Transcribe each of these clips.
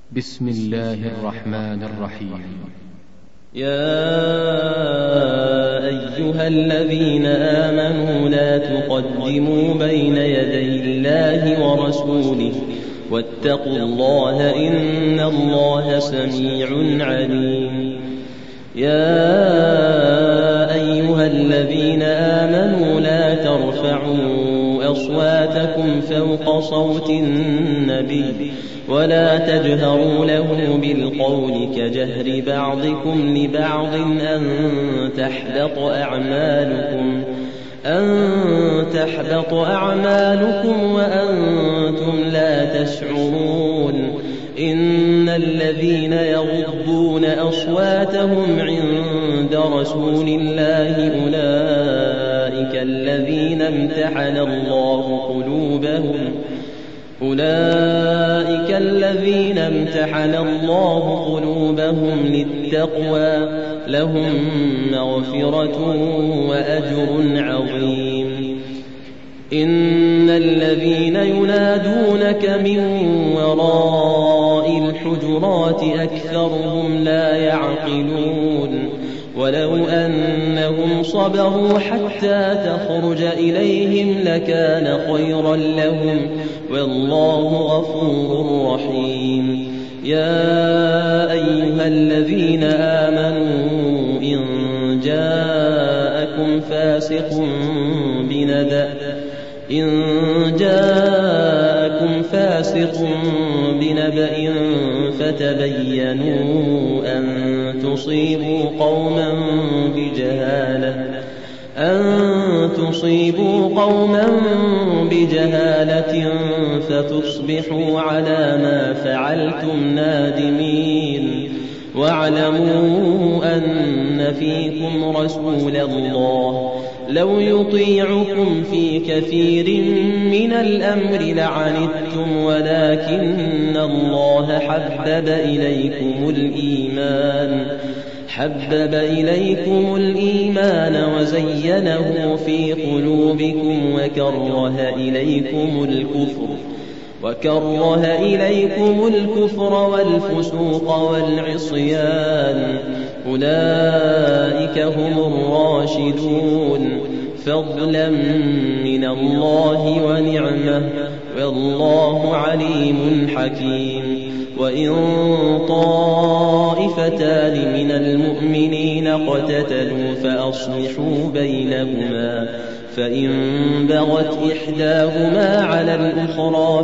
بسم الله الرحمن الرحيم. يا أيها الذين آمنوا لا تقدموا بين يدي الله ورسوله واتقوا الله إن الله سميع عليم. يا أيها الذين آمنوا لا ترفعوا أصواتكم فوق صوت النبي ولا تجهروا له بالقول كجهر بعضكم لبعض أن تحبط أعمالكم وأنتم لا تشعرون. إن الذين يغضون أصواتهم عند رسول الله أولئك الذين امتحن الله قلوبهم للتقوى لهم مغفرة وأجر عظيم. إن الذين ينادونك من وراء الحجرات أكثرهم لا يعقلون. ولو أنهم صبروا حتى تخرج إليهم لكان خيرا لهم والله غفور رحيم. يا أيها الذين آمنوا إن جاءكم فاسق بنبأ فتبينوا أن تصيبوا قوما بجهالة فتصبحوا على ما فعلتم نادمين. واعلموا أن فيكم رسول الله لو يطيعكم في كثير من الأمر لعنتم ولكن الله حبب إليكم الإيمان وزينه في قلوبكم وكره إليكم الكفر والفسوق والعصيان أولئك هم الراشدون فضلا من الله ونعمة والله عليم حكيم. وإن طائفتان من المؤمنين اقتتلوا فأصلحوا بينهما فإن بغت إحداهما على الأخرى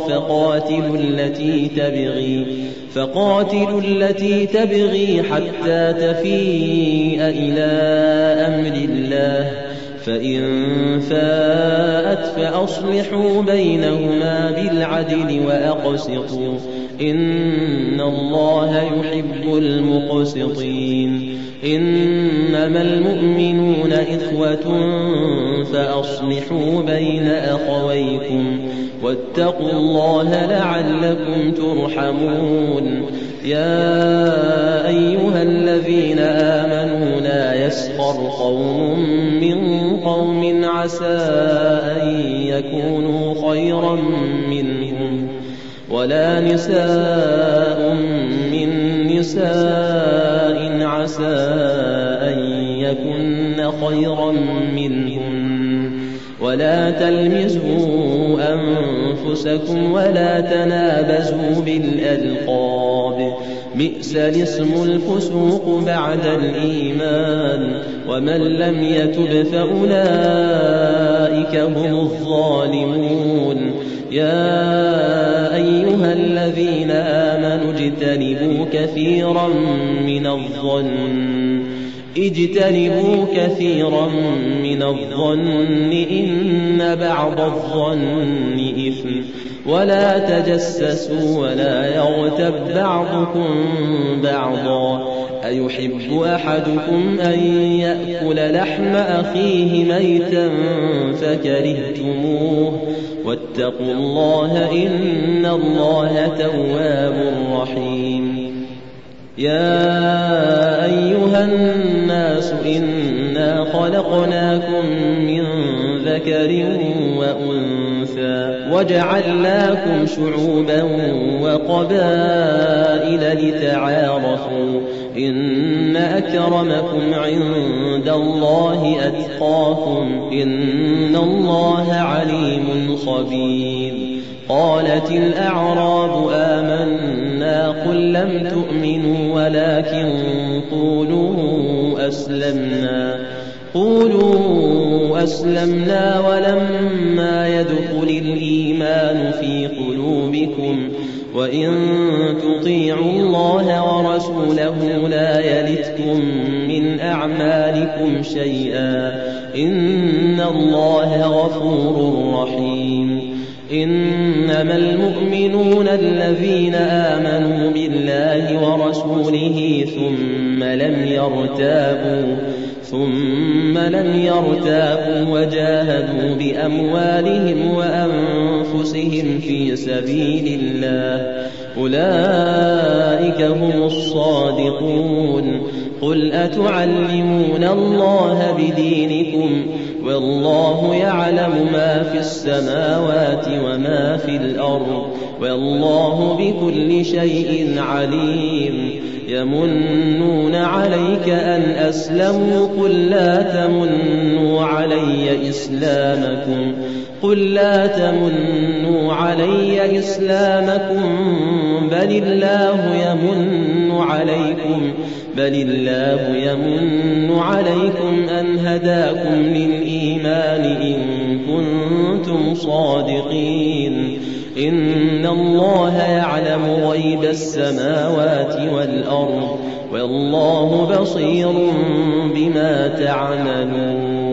فقاتلوا التي تبغي حتى تفيء إلى أمر الله فإن فاءت فأصلحوا بينهما بالعدل وأقسطوا إن الله يحب المقسطين. إنما المؤمنون إخوة فأصلحوا بين أخويكم واتقوا الله لعلكم ترحمون. يا أيها الذين آمنوا لا يسخر قوم من قوم عسى أن يكونوا خيرا منهم ولا نساء من نساء عسى أن يكن خيرا منهن ولا تلمزوا أنفسكم ولا تنابزوا بالألقاب بئس الاسم الفسوق بعد الإيمان ومن لم يتب فأولئك هم الظالمون. يا أيها الذين آمنوا اجتنبوا كثيرا من الظن إن بعض الظن إثم ولا تجسسوا ولا يغتب بعضكم بعضا أيحب أحدكم أن يأكل لحم أخيه ميتا فكرهتموه واتقوا الله إن الله تواب رحيم. يا أيها الناس إنا خلقناكم من ذكر وأنثى وجعلناكم شعوبا وقبائل القبائل لتعارفوا إن أكرمكم عند الله أتقاكم إن الله عليم خبير. قالت الأعراب آمنا قل لم تؤمنوا ولكن قولوا أسلمنا ولما يدخل الإيمان في قلوبكم وإن تطيعوا الله ورسوله لا يلتكم من أعمالكم شيئا إن الله غفور رحيم. إنما المؤمنون الذين آمنوا بالله ورسوله ثم لم يرتابوا وجاهدوا بأموالهم وأنفسهم في سبيل الله أولئك هم الصادقون. قل أتعلمون الله بدينكم والله يعلم ما في السماوات وما في الأرض والله بكل شيء عليم. يمنون عليك أن أسلموا قل لا تمنوا علي إسلامكم بل الله يمن عليكم أن هداكم للإيمان إن كنتم صادقين. إن الله يعلم غيب السماوات والأرض والله بصير بما تعملون.